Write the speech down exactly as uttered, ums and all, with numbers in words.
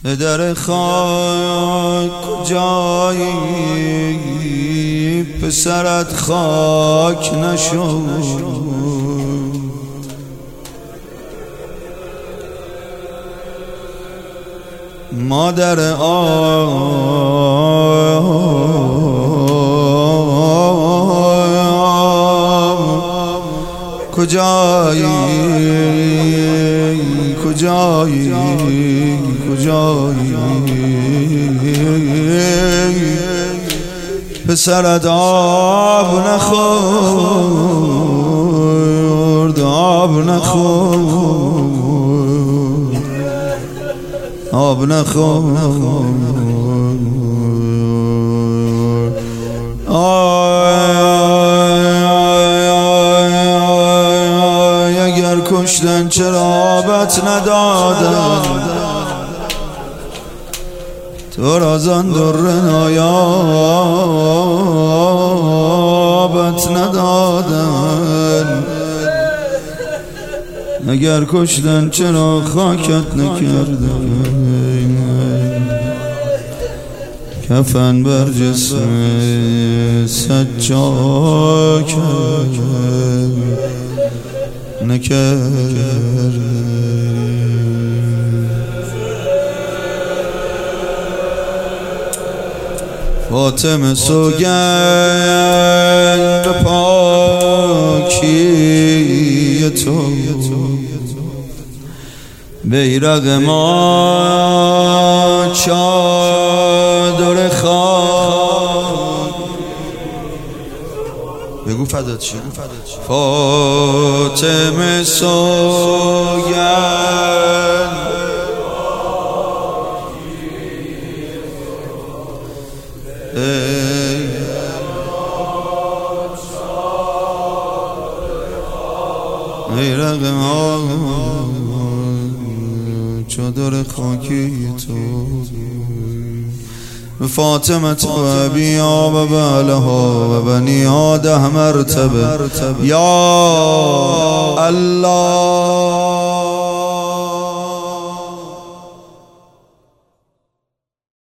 در خاک کجایی پسرت خاک نشد مادر آب کجایی کجایی کجایی پسرت آب نخورد آب نخورد آب نخورد اگر کشتن چرا آبت ندادن تو را زان در نایابت ندادن اگر کشتن چرا خاکت نکردن کفن بر جسم سجاک نکرد فاطمه سوگند به پاکی تو بیرق ما چادر خاک بگو فدات شم فاطمه سوگند بیرق ما چادر خاکی تو فاطمة وأبيها وبالها وبنيها ده مرتبة يا الله